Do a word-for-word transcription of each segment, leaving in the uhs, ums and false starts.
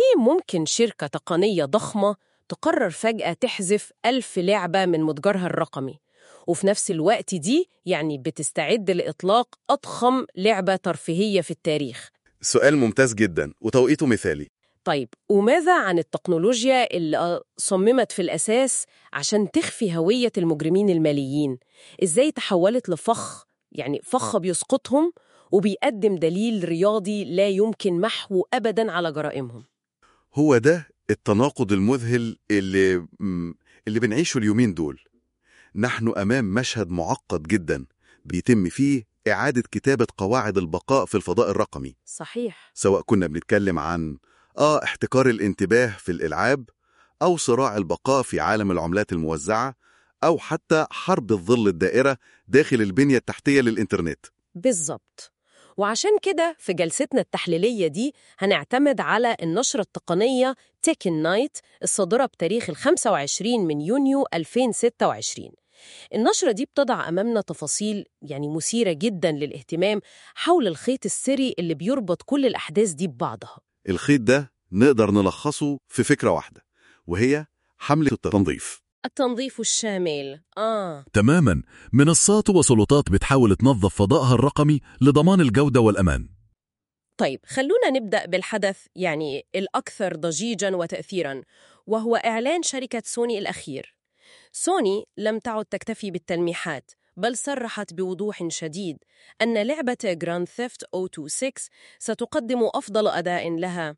ليه ممكن شركة تقنية ضخمة تقرر فجأة تحذف ألف لعبة من متجرها الرقمي، وفي نفس الوقت دي يعني بتستعد لإطلاق أضخم لعبة ترفيهية في التاريخ؟ سؤال ممتاز جدا وتوقيته مثالي. طيب وماذا عن التكنولوجيا اللي صممت في الأساس عشان تخفي هوية المجرمين الماليين؟ إزاي تحولت لفخ، يعني فخ بيسقطهم وبيقدم دليل رياضي لا يمكن محو أبداً على جرائمهم؟ هو ده التناقض المذهل اللي اللي بنعيشه اليومين دول. نحن أمام مشهد معقد جدا بيتم فيه إعادة كتابة قواعد البقاء في الفضاء الرقمي. صحيح. سواء كنا بنتكلم عن آه احتكار الانتباه في الإلعاب، أو صراع البقاء في عالم العملات الموزعة، أو حتى حرب الظل الدائرة داخل البنية التحتية للإنترنت. بالضبط. وعشان كده في جلستنا التحليلية دي هنعتمد على النشرة التقنية تيكن نايت الصادرة بتاريخ الخمسة وعشرين من يونيو ألفين وستة وعشرين. النشرة دي بتضع أمامنا تفاصيل يعني مثيرة جداً للاهتمام حول الخيط السري اللي بيربط كل الأحداث دي ببعضها. الخيط ده نقدر نلخصه في فكرة واحدة، وهي حملة التنظيف. التنظيف الشامل. آه تماماً. منصات وسلطات بتحاول تنظف فضائها الرقمي لضمان الجودة والأمان. طيب خلونا نبدأ بالحدث يعني الأكثر ضجيجاً وتأثيراً، وهو إعلان شركة سوني الأخير. سوني لم تعد تكتفي بالتلميحات، بل صرحت بوضوح شديد أن لعبة جراند ثيفت أوتو ستة ستقدم أفضل أداء لها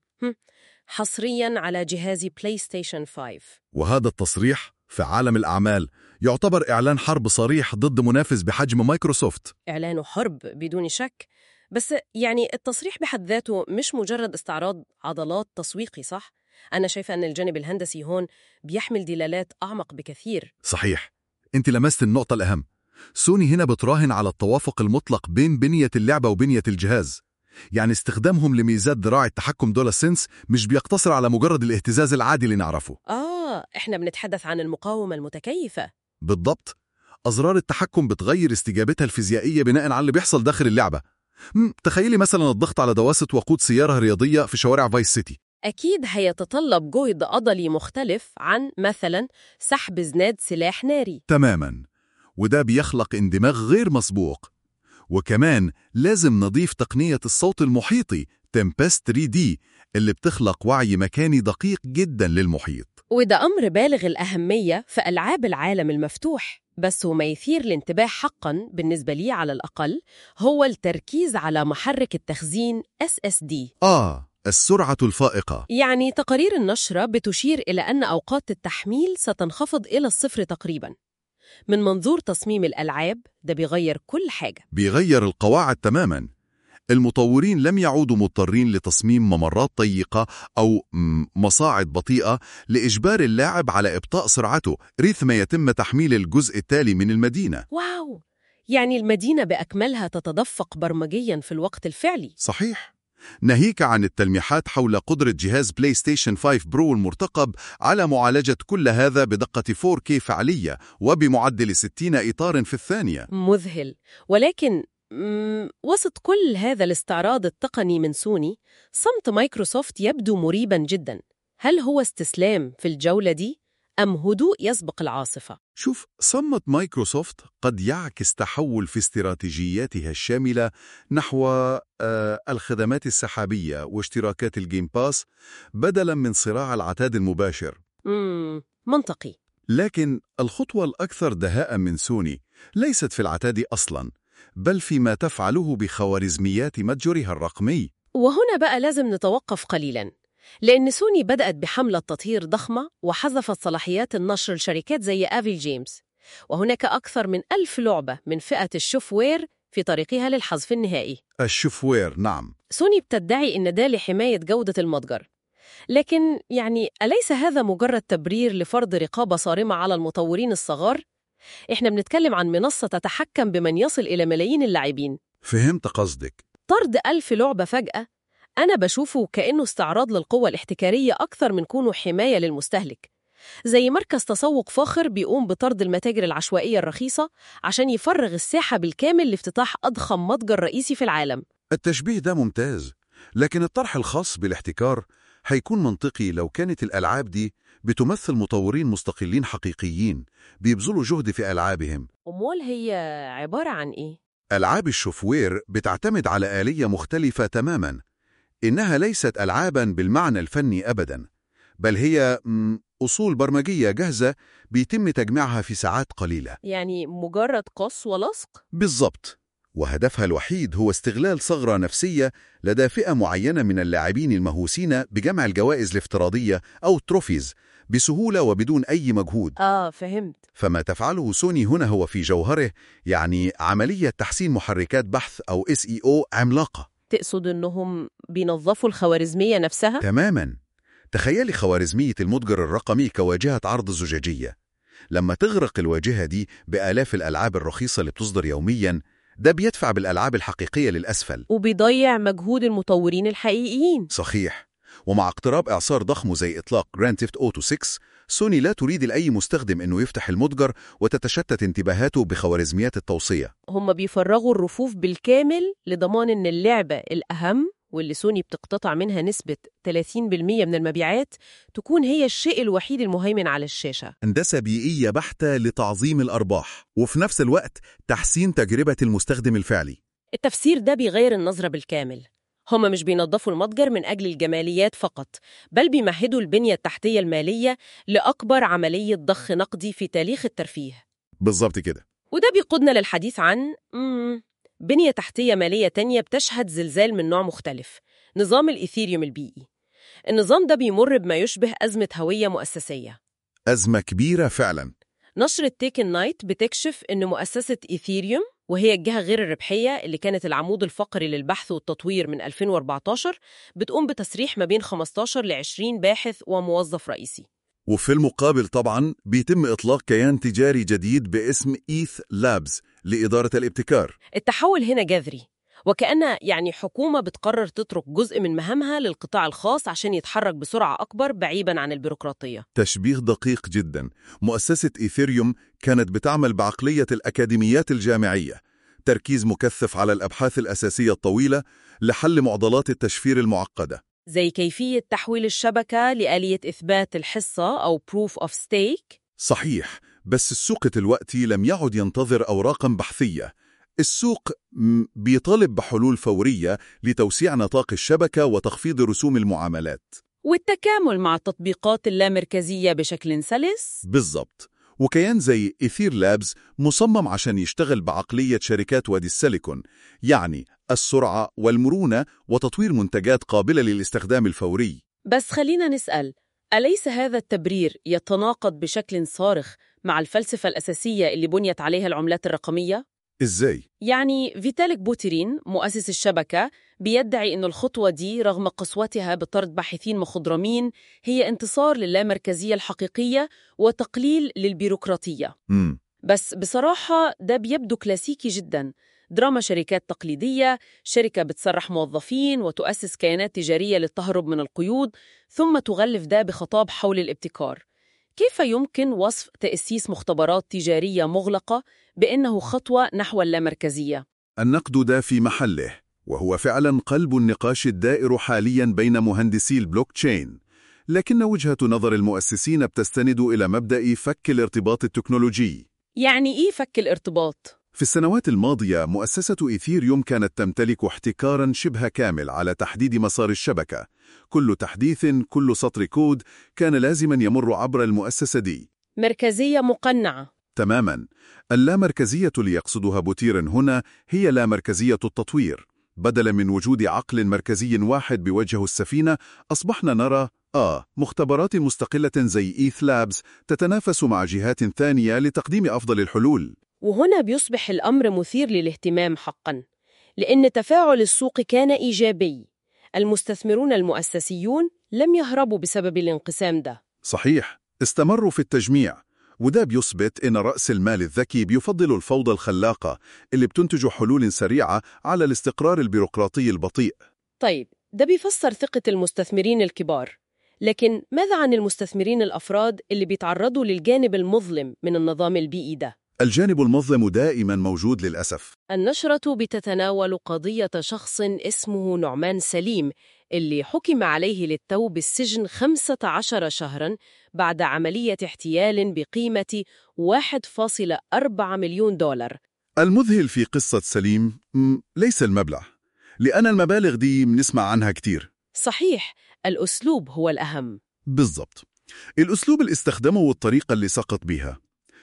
حصرياً على جهاز بلاي ستيشن خمسة. وهذا التصريح في عالم الأعمال يعتبر إعلان حرب صريح ضد منافس بحجم مايكروسوفت. إعلان حرب بدون شك، بس يعني التصريح بحد ذاته مش مجرد استعراض عضلات تسويقي، صح؟ أنا شايفة أن الجانب الهندسي هون بيحمل دلالات أعمق بكثير. صحيح، أنت لمست النقطة الأهم. سوني هنا بتراهن على التوافق المطلق بين بنية اللعبة وبنية الجهاز. يعني استخدامهم لميزات ذراع التحكم دولا سنس مش بيقتصر على مجرد الاهتزاز العادي اللي نعرفه. آه، إحنا بنتحدث عن المقاومة المتكيفة. بالضبط. أزرار التحكم بتغير استجابتها الفيزيائية بناء على اللي بيحصل داخل اللعبة. تخيلي مثلا الضغط على دواسة وقود سيارة رياضية في شوارع فايس سيتي. أكيد هيتطلب جهد عضلي مختلف عن مثلا سحب زناد سلاح ناري. تماما، وده بيخلق اندماج غير مسبوق. وكمان لازم نضيف تقنية الصوت المحيطي تمبست ثري دي اللي بتخلق وعي مكاني دقيق جدا للمحيط. وده أمر بالغ الأهمية في ألعاب العالم المفتوح. بس وما يثير الانتباه حقاً بالنسبة لي على الأقل هو التركيز على محرك التخزين إس إس دي. آه، السرعة الفائقة. يعني تقارير النشرة بتشير إلى أن أوقات التحميل ستنخفض إلى الصفر تقريباً. من منظور تصميم الألعاب ده بيغير كل حاجة، بيغير القواعد تماماً. المطورين لم يعودوا مضطرين لتصميم ممرات ضيقة أو مصاعد بطيئة لإجبار اللاعب على إبطاء سرعته ريثما يتم تحميل الجزء التالي من المدينة. واو، يعني المدينة بأكملها تتدفق برمجياً في الوقت الفعلي. صحيح. ناهيك عن التلميحات حول قدرة جهاز بلاي ستيشن خمسة برو المرتقب على معالجة كل هذا بدقة فور كي فعلية وبمعدل ستين إطار في الثانية. مذهل. ولكن وسط كل هذا الاستعراض التقني من سوني، صمت مايكروسوفت يبدو مريباً جداً. هل هو استسلام في الجولة دي أم هدوء يسبق العاصفة؟ شوف، صمت مايكروسوفت قد يعكس تحول في استراتيجياتها الشاملة نحو آه الخدمات السحابية واشتراكات الجيم باس بدلاً من صراع العتاد المباشر. مم. منطقي. لكن الخطوة الأكثر دهاء من سوني ليست في العتاد أصلاً، بل فيما تفعله بخوارزميات متجرها الرقمي. وهنا بقى لازم نتوقف قليلاً، لأن سوني بدأت بحملة تطهير ضخمة وحذفت صلاحيات النشر لشركات زي آفيل جيمز، وهناك أكثر من ألف لعبة من فئة الشوفوير في طريقها للحذف النهائي. الشوفوير، نعم. سوني بتدعي إن ده لحماية جودة المتجر، لكن يعني أليس هذا مجرد تبرير لفرض رقابة صارمة على المطورين الصغار؟ إحنا بنتكلم عن منصة تتحكم بمن يصل إلى ملايين اللاعبين. فهمت قصدك. طرد ألف لعبة فجأة أنا بشوفه كأنه استعراض للقوة الاحتكارية أكثر من كونه حماية للمستهلك، زي مركز تسوق فاخر بيقوم بطرد المتاجر العشوائية الرخيصة عشان يفرغ الساحة بالكامل لافتتاح أضخم متجر رئيسي في العالم. التشبيه ده ممتاز، لكن الطرح الخاص بالاحتكار هيكون منطقي لو كانت الألعاب دي بتمثل مطورين مستقلين حقيقيين بيبذلوا جهد في ألعابهم. أمال هي عبارة عن إيه؟ ألعاب الشوفوير بتعتمد على آلية مختلفة تماماً. إنها ليست ألعاباً بالمعنى الفني أبداً، بل هي م، أصول برمجية جاهزة بيتم تجميعها في ساعات قليلة. يعني مجرد قص ولصق؟ بالضبط. وهدفها الوحيد هو استغلال ثغرة نفسية لدى فئة معينة من اللاعبين المهووسين بجمع الجوائز الافتراضية أو التروفيز بسهولة وبدون أي مجهود. آه فهمت. فما تفعله سوني هنا هو في جوهره يعني عملية تحسين محركات بحث أو إس إي أو عملاقة. تقصد إنهم بينظفوا الخوارزمية نفسها؟ تماماً. تخيلي خوارزمية المتجر الرقمي كواجهة عرض زجاجية. لما تغرق الواجهة دي بآلاف الألعاب الرخيصة اللي بتصدر يومياً، ده بيدفع بالألعاب الحقيقية للأسفل. وبيضيع مجهود المطورين الحقيقيين. صحيح. ومع اقتراب إعصار ضخم زي إطلاق Grand Theft Auto ستة، سوني لا تريد لأي مستخدم إنه يفتح المتجر وتتشتت انتباهاته بخوارزميات التوصية. هم بيفرغوا الرفوف بالكامل لضمان إن اللعبة الأهم واللي سوني بتقتطع منها نسبة ثلاثين بالمئة من المبيعات تكون هي الشيء الوحيد المهيمن على الشاشة. هندسة بيئية بحتة لتعظيم الأرباح، وفي نفس الوقت تحسين تجربة المستخدم الفعلي. التفسير ده بيغير النظرة بالكامل. هم مش بينظفوا المتجر من أجل الجماليات فقط، بل بيمهدوا البنية التحتية المالية لأكبر عملية ضخ نقدي في تاريخ الترفيه. بالظبط كده. وده بيقودنا للحديث عن مم... بنية تحتية مالية تانية بتشهد زلزال من نوع مختلف، نظام الإيثيريوم البيئي. النظام ده بيمر بما يشبه أزمة هوية مؤسسية. أزمة كبيرة فعلا. نشرة تيكن نايت بتكشف إن مؤسسة إيثيريوم، وهي الجهة غير الربحية اللي كانت العمود الفقري للبحث والتطوير من ألفين وأربعتاشر، بتقوم بتسريح ما بين خمستاشر لعشرين باحث وموظف رئيسي. وفي المقابل طبعاً بيتم إطلاق كيان تجاري جديد باسم إيث لابز لإدارة الابتكار. التحول هنا جذري، وكأن يعني حكومة بتقرر تترك جزء من مهامها للقطاع الخاص عشان يتحرك بسرعة أكبر بعيداً عن البيروقراطية. تشبيه دقيق جداً. مؤسسة إيثيريوم كانت بتعمل بعقلية الأكاديميات الجامعية، تركيز مكثف على الأبحاث الأساسية الطويلة لحل معضلات التشفير المعقدة، زي كيفية تحويل الشبكة لآلية إثبات الحصة أو proof of stake. صحيح. بس السوق دلوقتي لم يعد ينتظر أوراقاً بحثية. السوق بيطالب بحلول فورية لتوسيع نطاق الشبكة وتخفيض رسوم المعاملات والتكامل مع التطبيقات اللامركزية بشكل سلس. بالضبط. وكيان زي إيثير لابز مصمم عشان يشتغل بعقلية شركات وادي السيليكون، يعني السرعة والمرونة وتطوير منتجات قابلة للاستخدام الفوري. بس خلينا نسأل، أليس هذا التبرير يتناقض بشكل صارخ مع الفلسفة الأساسية اللي بنيت عليها العملات الرقمية؟ إزاي؟ يعني فيتاليك بوتيرين مؤسس الشبكة بيدعي أن الخطوة دي رغم قسوتها بطرد باحثين مخضرمين هي انتصار للامركزية الحقيقية وتقليل للبيروقراطية. مم. بس بصراحة ده بيبدو كلاسيكي جداً. دراما شركات تقليدية، شركة بتسرح موظفين وتؤسس كيانات تجارية للتهرب من القيود، ثم تغلف ده بخطاب حول الابتكار. كيف يمكن وصف تأسيس مختبرات تجارية مغلقة بأنه خطوة نحو اللامركزية؟ النقد ده في محله، وهو فعلا قلب النقاش الدائر حاليا بين مهندسي البلوك تشين. لكن وجهة نظر المؤسسين بتستند إلى مبدأ فك الارتباط التكنولوجي. يعني إيه فك الارتباط؟ في السنوات الماضية مؤسسة إيثيريوم كانت تمتلك احتكاراً شبه كامل على تحديد مسار الشبكة. كل تحديث، كل سطر كود كان لازماً يمر عبر المؤسسة دي. مركزية مقنعة. تماماً. اللامركزية اللي يقصدها بوتير هنا هي لامركزية التطوير. بدلاً من وجود عقل مركزي واحد بوجه السفينة، أصبحنا نرى آه مختبرات مستقلة زي إيث لابز تتنافس مع جهات ثانية لتقديم أفضل الحلول. وهنا بيصبح الأمر مثير للاهتمام حقاً، لأن تفاعل السوق كان إيجابي. المستثمرون المؤسسيون لم يهربوا بسبب الانقسام ده. صحيح، استمروا في التجميع، وده بيثبت إن رأس المال الذكي بيفضل الفوضى الخلاقة اللي بتنتج حلول سريعة على الاستقرار البيروقراطي البطيء. طيب، ده بيفسر ثقة المستثمرين الكبار، لكن ماذا عن المستثمرين الأفراد اللي بيتعرضوا للجانب المظلم من النظام البيئي ده؟ الجانب المظلم دائما موجود للأسف. النشرة بتتناول قضية شخص اسمه نعمان سليم اللي حكم عليه للتو بالسجن خمسة عشر شهراً بعد عملية احتيال بقيمة واحد فاصلة أربعة مليون دولار. المذهل في قصة سليم م، ليس المبلغ، لأن المبالغ دي بنسمع عنها كتير. صحيح، الأسلوب هو الأهم. بالضبط، الأسلوب اللي استخدمه والطريقة اللي سقط بيها.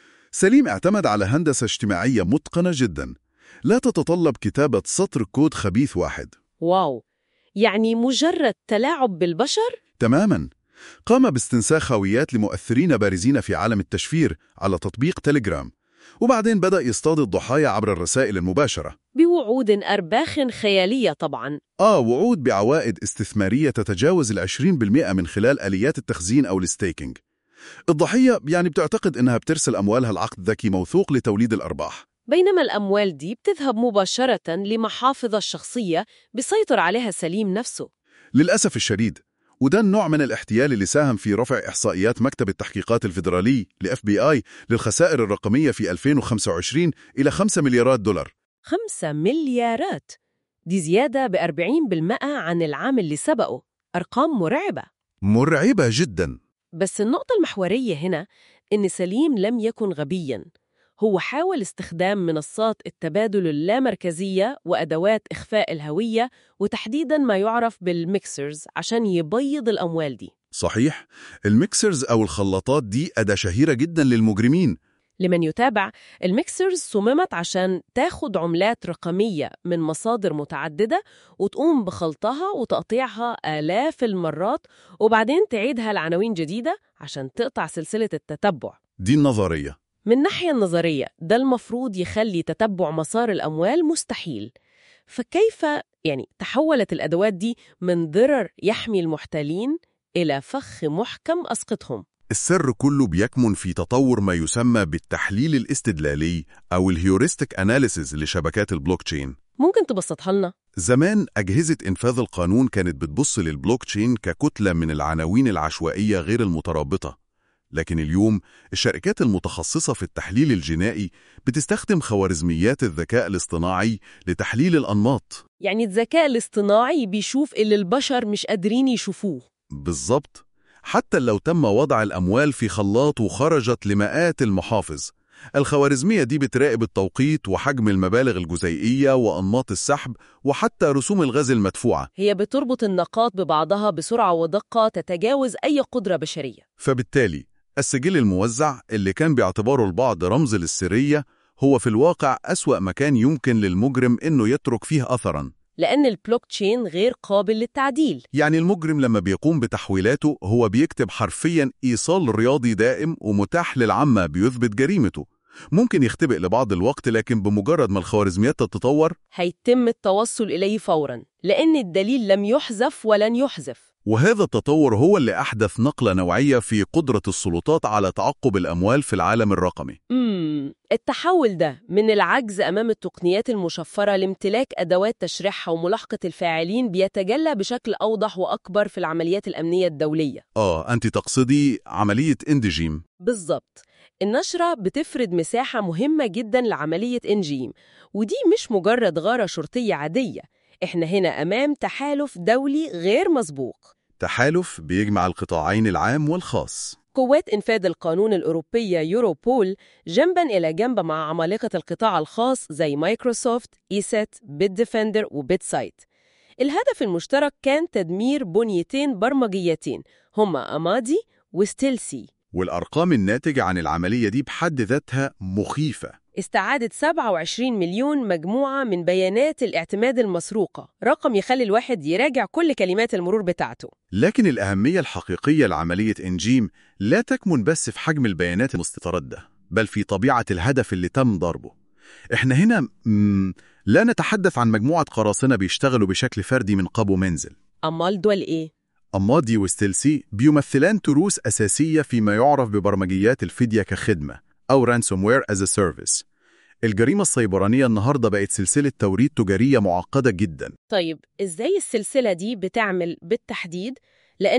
سليم اعتمد على هندسة اجتماعية متقنة جدا، لا تتطلب كتابة سطر كود خبيث واحد. واو، يعني مجرد تلاعب بالبشر؟ تماما. قام باستنساخ هويات لمؤثرين بارزين في عالم التشفير على تطبيق تليجرام، وبعدين بدأ يصطاد الضحايا عبر الرسائل المباشرة بوعود أرباخ خيالية طبعاً. آه وعود بعوائد استثمارية تتجاوز العشرين بالمئة من خلال آليات التخزين أو الستيكينج. الضحية يعني بتعتقد إنها بترسل أموالها العقد ذكي موثوق لتوليد الأرباح، بينما الأموال دي بتذهب مباشرة لمحافظة الشخصية بيسيطر عليها سليم نفسه. للأسف الشديد. وده النوع من الاحتيال اللي ساهم في رفع إحصائيات مكتب التحقيقات الفيدرالي لإف بي آي للخسائر الرقمية في ألفين وخمسة وعشرين إلى خمسة مليارات دولار. خمسة مليارات، دي زيادة بأربعين بالمئة عن العام اللي سبقه. أرقام مرعبة. مرعبة جدا. بس النقطة المحورية هنا إن سليم لم يكن غبياً. هو حاول استخدام منصات التبادل اللامركزية وأدوات إخفاء الهوية وتحديداً ما يعرف بالميكسرز عشان يبيض الأموال دي. صحيح، الميكسرز أو الخلاطات دي أداة شهيرة جدا للمجرمين. لمن يتابع، الميكسرز صممت عشان تاخد عملات رقمية من مصادر متعددة وتقوم بخلطها وتقطيعها آلاف المرات وبعدين تعيدها لعناوين جديدة عشان تقطع سلسلة التتبع. دي النظرية. من الناحية النظرية ده المفروض يخلي تتبع مسار الأموال مستحيل. فكيف يعني تحولت الأدوات دي من ضرر يحمي المحتالين إلى فخ محكم أسقطهم؟ السر كله بيكمن في تطور ما يسمى بالتحليل الاستدلالي أو الهيوريستيك أناليسيز لشبكات البلوكتشين. ممكن تبسطها لنا؟ زمان أجهزة إنفاذ القانون كانت بتبص للبلوكتشين ككتلة من العناوين العشوائية غير المترابطة، لكن اليوم الشركات المتخصصة في التحليل الجنائي بتستخدم خوارزميات الذكاء الاصطناعي لتحليل الأنماط. يعني الذكاء الاصطناعي بيشوف اللي البشر مش قادرين يشوفوه. بالضبط. حتى لو تم وضع الأموال في خلاط وخرجت لمئات المحافظ، الخوارزمية دي بتراقب التوقيت وحجم المبالغ الجزيئية وأنماط السحب وحتى رسوم الغاز المدفوعة. هي بتربط النقاط ببعضها بسرعة ودقة تتجاوز أي قدرة بشرية. فبالتالي السجل الموزع اللي كان باعتباره البعض رمز للسرية هو في الواقع أسوأ مكان يمكن للمجرم إنه يترك فيه أثراً، لأن البلوكتشين غير قابل للتعديل. يعني المجرم لما بيقوم بتحويلاته هو بيكتب حرفياً إيصال رياضي دائم ومتاح للعامة بيثبت جريمته. ممكن يختبئ لبعض الوقت، لكن بمجرد ما الخوارزميات تتطور هيتم التوصل إليه فوراً، لأن الدليل لم يحذف ولن يحذف. وهذا التطور هو اللي أحدث نقلة نوعية في قدرة السلطات على تعقب الأموال في العالم الرقمي. امم التحول ده من العجز أمام التقنيات المشفرة لامتلاك أدوات تشريحها وملاحقة الفاعلين بيتجلى بشكل أوضح وأكبر في العمليات الأمنية الدولية. آه، أنت تقصدي عملية إندجيم. بالضبط. النشرة بتفرض مساحة مهمة جداً لعملية إنجيم، ودي مش مجرد غارة شرطية عادية. إحنا هنا أمام تحالف دولي غير مسبوق، تحالف بيجمع القطاعين العام والخاص. قوات إنفاذ القانون الأوروبية يوروبول جنباً إلى جنب مع عمالقة القطاع الخاص زي مايكروسوفت، إيسات، بيت ديفندر وبيت سايت. الهدف المشترك كان تدمير بنيتين برمجيتين هما أمادي وستيلسي. والأرقام الناتجة عن العملية دي بحد ذاتها مخيفة. استعادت سبعة وعشرين مليون مجموعة من بيانات الاعتماد المسروقة، رقم يخلي الواحد يراجع كل كلمات المرور بتاعته. لكن الأهمية الحقيقية لعملية إنجيم لا تكمن بس في حجم البيانات المستردة، بل في طبيعة الهدف اللي تم ضربه. إحنا هنا مم لا نتحدث عن مجموعة قراصنة بيشتغلوا بشكل فردي من قبو منزل. أمال دول إيه؟ أمادي وستيلسي بيمثلان تروس أساسية فيما يعرف ببرمجيات الفدية كخدمة أو ransomware as a service. الجريمة السيبرانية النهاردة بقت سلسلة توريد تجارية معقدة جدا. طيب إزاي السلسلة دي بتعمل بالتحديد؟ لأن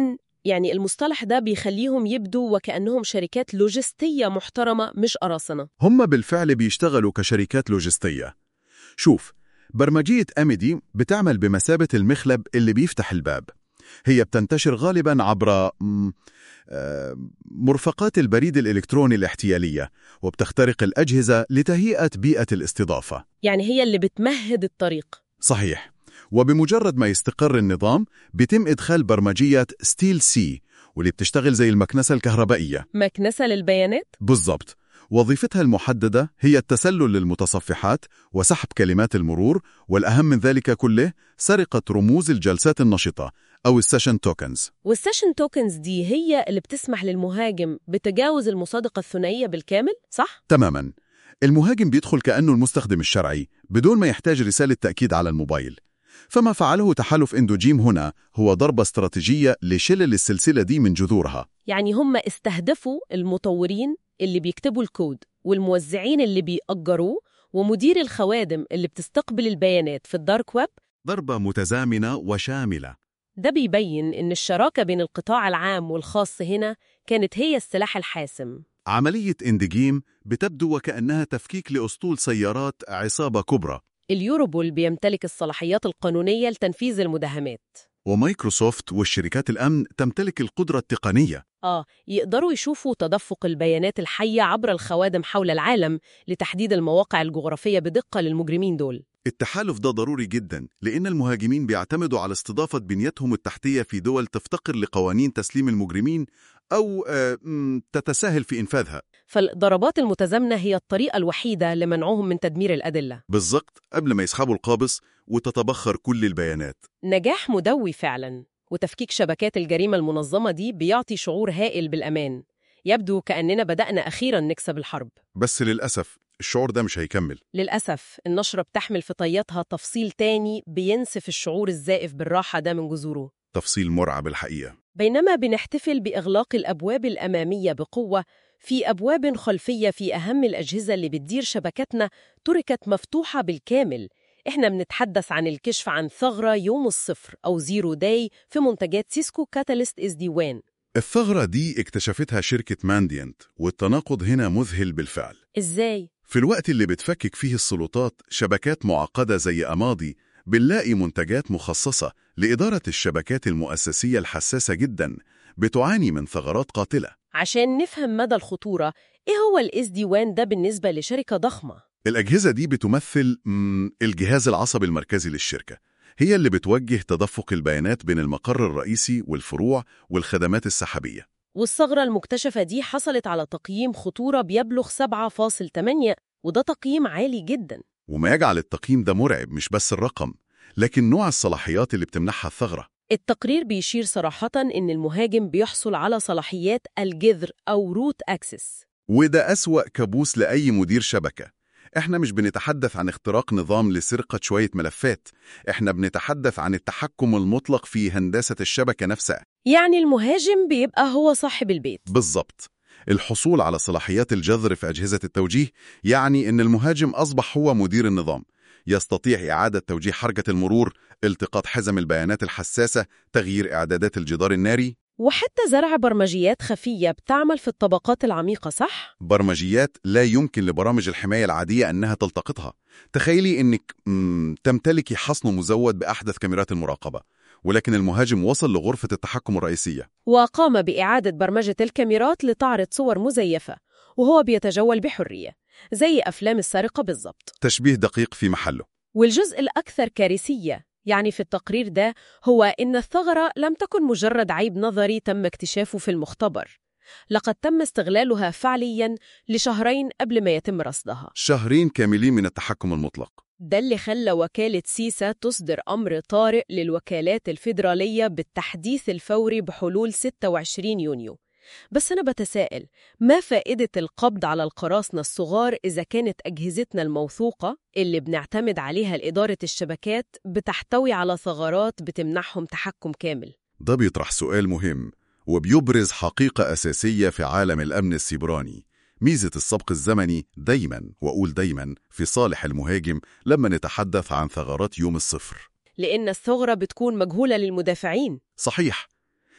يعني المصطلح ده بيخليهم يبدوا وكأنهم شركات لوجستية محترمة مش قراصنة. هم بالفعل بيشتغلوا كشركات لوجستية. شوف، برمجية أميدي بتعمل بمثابة المخلب اللي بيفتح الباب. هي بتنتشر غالباً عبر م- آه، مرفقات البريد الإلكتروني الاحتيالية، وبتخترق الأجهزة لتهيئة بيئة الاستضافة. يعني هي اللي بتمهد الطريق. صحيح. وبمجرد ما يستقر النظام بيتم إدخال برمجية ستيل سي، واللي بتشتغل زي المكنسة الكهربائية. مكنسة للبيانات؟ بالضبط. وظيفتها المحددة هي التسلل للمتصفحات وسحب كلمات المرور، والأهم من ذلك كله سرقة رموز الجلسات النشطة أو السيشن توكنز. والسيشن توكنز دي هي اللي بتسمح للمهاجم بتجاوز المصادقة الثنائية بالكامل، صح؟ تماماً. المهاجم بيدخل كأنه المستخدم الشرعي بدون ما يحتاج رسالة تأكيد على الموبايل. فما فعله تحالف إندوجيم هنا هو ضربة استراتيجية لشلل السلسلة دي من جذورها. يعني هم استهدفوا المطورين اللي بيكتبوا الكود، والموزعين اللي بيأجروه، ومدير الخوادم اللي بتستقبل البيانات في الدارك ويب. ضربة متزامنة وشاملة. ده بيبين إن الشراكة بين القطاع العام والخاص هنا كانت هي السلاح الحاسم. عملية إندجيم بتبدو وكأنها تفكيك لأسطول سيارات عصابة كبرى. اليوروبول بيمتلك الصلاحيات القانونية لتنفيذ المداهمات، ومايكروسوفت والشركات الأمن تمتلك القدرة التقنية. آه يقدروا يشوفوا تدفق البيانات الحية عبر الخوادم حول العالم لتحديد المواقع الجغرافية بدقة للمجرمين دول. التحالف ده ضروري جدا، لأن المهاجمين بيعتمدوا على استضافة بنيتهم التحتية في دول تفتقر لقوانين تسليم المجرمين أو آه تتساهل في إنفاذها. فالضربات المتزامنة هي الطريقة الوحيدة لمنعهم من تدمير الأدلة. بالضبط، قبل ما يسحبوا القابض وتتبخر كل البيانات. نجاح مدوي فعلاً. وتفكيك شبكات الجريمة المنظمة دي بيعطي شعور هائل بالأمان. يبدو كأننا بدأنا أخيراً نكسب الحرب. بس للأسف الشعور ده مش هيكمل. للأسف النشرة بتحمل في طياتها تفصيل تاني بينسف الشعور الزائف بالراحة ده من جذوره. تفصيل مرعب الحقيقة. بينما بنحتفل بإغلاق الأبواب الأمامية بقوة، في أبواب خلفية في أهم الأجهزة اللي بتدير شبكتنا تركت مفتوحة بالكامل. إحنا بنتحدث عن الكشف عن ثغرة يوم الصفر أو زيرو داي في منتجات سيسكو كاتاليست إس دي وان. الثغرة دي اكتشفتها شركة مانديانت، والتناقض هنا مذهل بالفعل. إزاي؟ في الوقت اللي بتفكك فيه السلطات شبكات معقدة زي أماضي، بنلاقي منتجات مخصصة لإدارة الشبكات المؤسسية الحساسة جدا بتعاني من ثغرات قاتلة. عشان نفهم مدى الخطورة، إيه هو الإس دي وان ده بالنسبة لشركة ضخمة؟ الأجهزة دي بتمثل مم، الجهاز العصبي المركزي للشركة. هي اللي بتوجه تدفق البيانات بين المقر الرئيسي والفروع والخدمات السحابية. والثغرة المكتشفة دي حصلت على تقييم خطورة بيبلغ سبعة فاصلة ثمانية، وده تقييم عالي جدا. وما يجعل التقييم ده مرعب مش بس الرقم، لكن نوع الصلاحيات اللي بتمنحها الثغرة. التقرير بيشير صراحة إن المهاجم بيحصل على صلاحيات الجذر أو روت أكسس. وده أسوأ كابوس لأي مدير شبكة. إحنا مش بنتحدث عن اختراق نظام لسرقة شوية ملفات، إحنا بنتحدث عن التحكم المطلق في هندسة الشبكة نفسها. يعني المهاجم بيبقى هو صاحب البيت. بالضبط. الحصول على صلاحيات الجذر في أجهزة التوجيه يعني إن المهاجم أصبح هو مدير النظام، يستطيع إعادة توجيه حركة المرور، التقاط حزم البيانات الحساسة، تغيير إعدادات الجدار الناري، وحتى زرع برمجيات خفية بتعمل في الطبقات العميقة، صح؟ برمجيات لا يمكن لبرامج الحماية العادية أنها تلتقطها. تخيلي أنك مم، تمتلكي حصن مزود بأحدث كاميرات المراقبة، ولكن المهاجم وصل لغرفة التحكم الرئيسية وقام بإعادة برمجة الكاميرات لتعرض صور مزيفة وهو بيتجول بحرية، زي أفلام السرقة بالضبط. تشبيه دقيق في محله. والجزء الأكثر كارثية يعني في التقرير ده هو إن الثغرة لم تكن مجرد عيب نظري تم اكتشافه في المختبر، لقد تم استغلالها فعلياً لشهرين قبل ما يتم رصدها. شهرين كاملين من التحكم المطلق. ده اللي خلى وكالة سيسا تصدر أمر طارئ للوكالات الفيدرالية بالتحديث الفوري بحلول ستة وعشرين يونيو. بس أنا بتساءل، ما فائدة القبض على القراصنة الصغار إذا كانت أجهزتنا الموثوقة اللي بنعتمد عليها لإدارة الشبكات بتحتوي على ثغرات بتمنحهم تحكم كامل؟ ده بيطرح سؤال مهم وبيبرز حقيقة أساسية في عالم الأمن السيبراني. ميزة السبق الزمني دايماً، وأقول دايماً، في صالح المهاجم لما نتحدث عن ثغرات يوم الصفر، لأن الثغرة بتكون مجهولة للمدافعين. صحيح.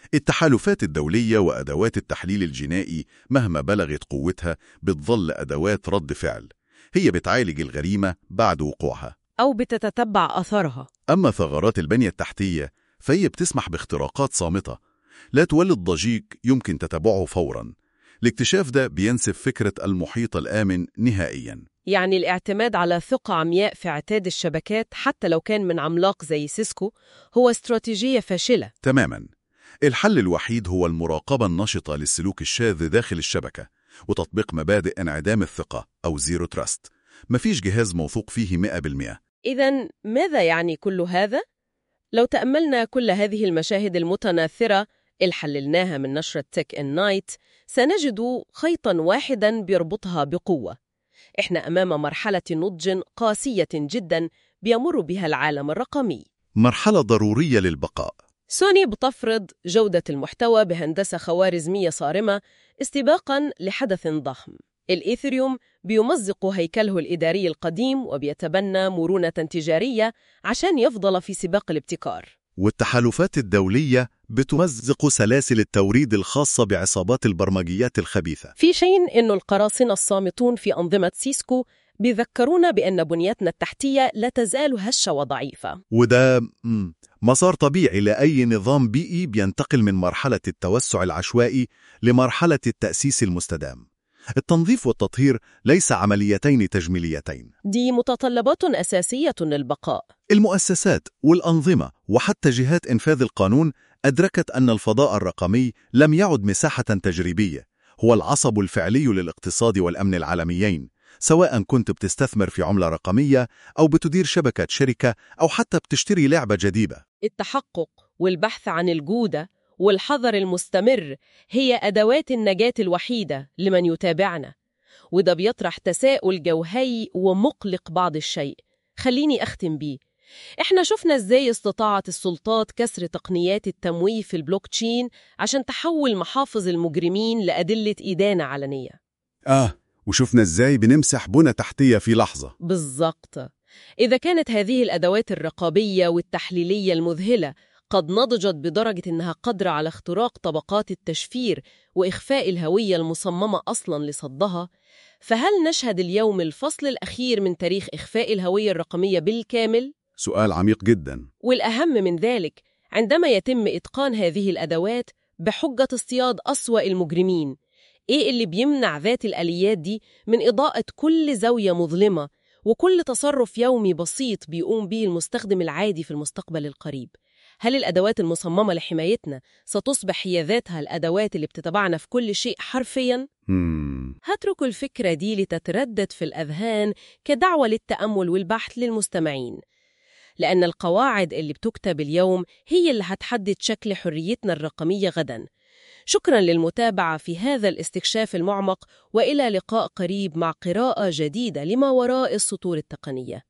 التحالفات الدولية وأدوات التحليل الجنائي مهما بلغت قوتها بتظل أدوات رد فعل، هي بتعالج الجريمة بعد وقوعها أو بتتتبع أثرها. أما ثغرات البنية التحتية فهي بتسمح باختراقات صامتة لا تولد ضجيج يمكن تتبعه فوراً. الاكتشاف ده بينسف فكرة المحيط الآمن نهائياً. يعني الاعتماد على ثقة عمياء في اعتاد الشبكات حتى لو كان من عملاق زي سيسكو هو استراتيجية فاشلة. تماماً. الحل الوحيد هو المراقبة النشطة للسلوك الشاذ داخل الشبكة وتطبيق مبادئ انعدام الثقة أو زيرو تراست. مفيش جهاز موثوق فيه مئة بالمئة. إذن ماذا يعني كل هذا؟ لو تأملنا كل هذه المشاهد المتناثرة اللي حللناها من نشرة تك إن نايت سنجد خيطاً واحداً بيربطها بقوة. إحنا أمام مرحلة نضج قاسية جداً بيمر بها العالم الرقمي، مرحلة ضرورية للبقاء. سوني بتفرض جودة المحتوى بهندسة خوارزمية صارمة استباقاً لحدث ضخم. الإيثريوم بيمزق هيكله الإداري القديم وبيتبنى مرونة تجارية عشان يفضل في سباق الابتكار. والتحالفات الدولية بتمزق سلاسل التوريد الخاصة بعصابات البرمجيات الخبيثة. في شيء إنه القراصنة الصامتون في أنظمة سيسكو بيذكرونا بأن بنيتنا التحتية لا تزال هشة وضعيفة. وده مم، مسار طبيعي لأي نظام بيئي بينتقل من مرحلة التوسع العشوائي لمرحلة التأسيس المستدام. التنظيف والتطهير ليس عمليتين تجميليتين، دي متطلبات أساسية للبقاء. المؤسسات والأنظمة وحتى جهات إنفاذ القانون أدركت أن الفضاء الرقمي لم يعد مساحة تجريبية، هو العصب الفعلي للاقتصاد والأمن العالميين، سواء كنت بتستثمر في عملة رقمية أو بتدير شبكة شركة أو حتى بتشتري لعبة جديدة. التحقق والبحث عن الجودة والحذر المستمر هي أدوات النجاة الوحيدة لمن يتابعنا، وده بيطرح تساؤل جوهري ومقلق بعض الشيء. خليني أختم بيه. إحنا شفنا إزاي استطاعت السلطات كسر تقنيات التمويه في البلوكتشين عشان تحول محافظ المجرمين لأدلة إدانة علنية. آه، وشفنا إزاي بنمسح بنى تحتية في لحظة. بالضبط. إذا كانت هذه الأدوات الرقابية والتحليلية المذهلة قد نضجت بدرجة إنها قادرة على اختراق طبقات التشفير وإخفاء الهوية المصممة أصلاً لصدها، فهل نشهد اليوم الفصل الأخير من تاريخ إخفاء الهوية الرقمية بالكامل؟ سؤال عميق جداً. والأهم من ذلك، عندما يتم إتقان هذه الأدوات بحجة اصطياد أسوأ المجرمين، إيه اللي بيمنع ذات الآليات دي من إضاءة كل زاوية مظلمة وكل تصرف يومي بسيط بيقوم به المستخدم العادي في المستقبل القريب؟ هل الأدوات المصممة لحمايتنا ستصبح هي ذاتها الأدوات اللي بتتبعنا في كل شيء حرفياً؟ مم. هترك الفكرة دي لتتردد في الأذهان كدعوة للتأمل والبحث للمستمعين، لأن القواعد اللي بتكتب اليوم هي اللي هتحدد شكل حريتنا الرقمية غداً. شكراً للمتابعة في هذا الاستكشاف المعمق، وإلى لقاء قريب مع قراءة جديدة لما وراء السطور التقنية.